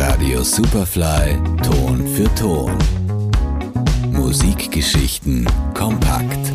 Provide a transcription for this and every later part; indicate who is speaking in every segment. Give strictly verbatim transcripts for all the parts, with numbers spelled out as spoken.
Speaker 1: Radio Superfly Ton für Ton. Musikgeschichten kompakt.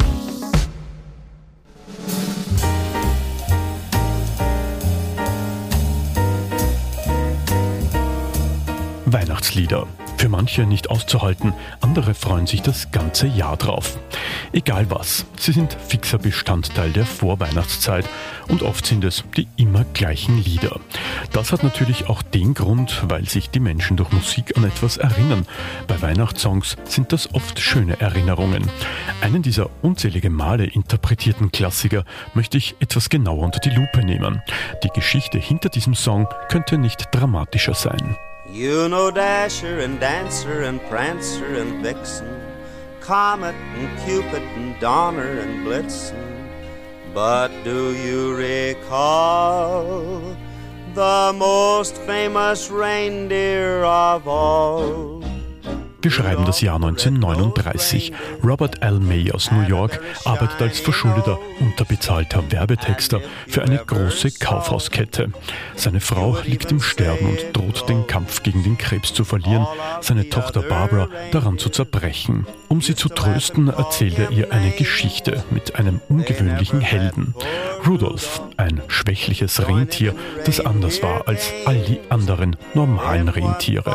Speaker 2: Weihnachtslieder. Für manche nicht auszuhalten, andere freuen sich das ganze Jahr drauf. Egal was, sie sind fixer Bestandteil der Vorweihnachtszeit und oft sind es die immer gleichen Lieder. Das hat natürlich auch den Grund, weil sich die Menschen durch Musik an etwas erinnern. Bei Weihnachtssongs sind das oft schöne Erinnerungen. Einen dieser unzählige Male interpretierten Klassiker möchte ich etwas genauer unter die Lupe nehmen. Die Geschichte hinter diesem Song könnte nicht dramatischer sein.
Speaker 3: You know Dasher and Dancer and Prancer and Vixen, Comet and Cupid and Donner and Blitzen. But do you recall the most famous reindeer of all?
Speaker 2: Wir schreiben das Jahr neunzehnhundertneununddreißig. Robert L. May aus New York arbeitet als verschuldeter, unterbezahlter Werbetexter für eine große Kaufhauskette. Seine Frau liegt im Sterben und droht, den Kampf gegen den Krebs zu verlieren, seine Tochter Barbara daran zu zerbrechen. Um sie zu trösten, erzählt er ihr eine Geschichte mit einem ungewöhnlichen Helden. Rudolph, ein schwächliches Rentier, das anders war als all die anderen normalen Rentiere.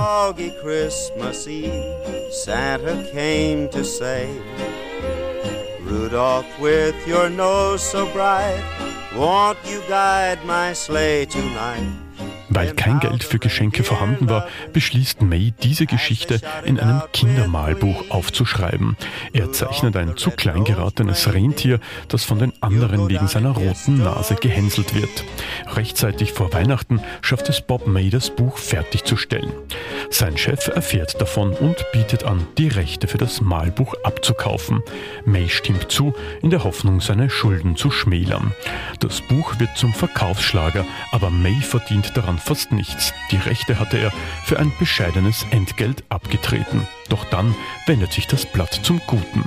Speaker 3: Santa came to say, Rudolph, with your nose so bright, won't you guide my sleigh tonight?
Speaker 2: Weil kein Geld für Geschenke vorhanden war, beschließt May, diese Geschichte in einem Kindermalbuch aufzuschreiben. Er zeichnet ein zu klein geratenes Rentier, das von den anderen wegen seiner roten Nase gehänselt wird. Rechtzeitig vor Weihnachten schafft es Bob May, das Buch fertigzustellen. Sein Chef erfährt davon und bietet an, die Rechte für das Malbuch abzukaufen. May stimmt zu, in der Hoffnung, seine Schulden zu schmälern. Das Buch wird zum Verkaufsschlager, aber May verdient daran fast nichts. Die Rechte hatte er für ein bescheidenes Entgelt abgetreten. Doch dann wendet sich das Blatt zum Guten.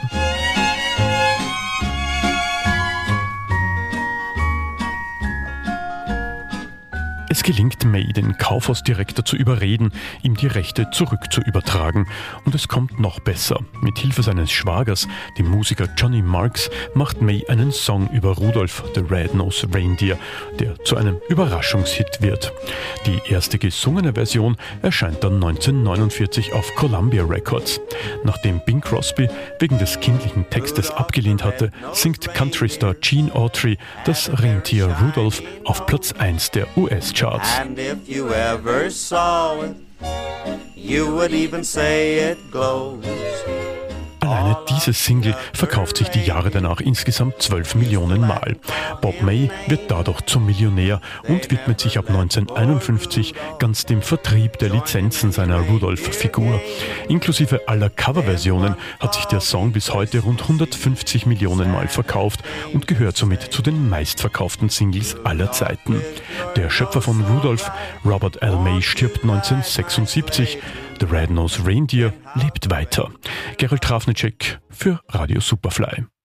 Speaker 2: Es gelingt May, den Kaufhausdirektor zu überreden, ihm die Rechte zurückzuübertragen. Und es kommt noch besser. Mit Hilfe seines Schwagers, dem Musiker Johnny Marks, macht May einen Song über Rudolph the Red-Nosed Reindeer, der zu einem Überraschungshit wird. Die erste gesungene Version erscheint dann neunzehnhundertneunundvierzig auf Columbia Records. Nachdem Bing Crosby wegen des kindlichen Textes abgelehnt hatte, singt Countrystar Gene Autry das Rentier Rudolph auf Platz eins der U S-Charts.
Speaker 3: And if you ever saw it, you would even say it glows.
Speaker 2: Alleine diese Single verkauft sich die Jahre danach insgesamt zwölf Millionen Mal. Bob May wird dadurch zum Millionär und widmet sich ab neunzehnhunderteinundfünfzig ganz dem Vertrieb der Lizenzen seiner Rudolph-Figur. Inklusive aller Coverversionen hat sich der Song bis heute rund hundertfünfzig Millionen Mal verkauft und gehört somit zu den meistverkauften Singles aller Zeiten. Der Schöpfer von Rudolph, Robert L. May, stirbt neunzehnhundertsechsundsiebzig. The Red-Nosed Reindeer lebt weiter. Gerald Trafnicek für Radio Superfly.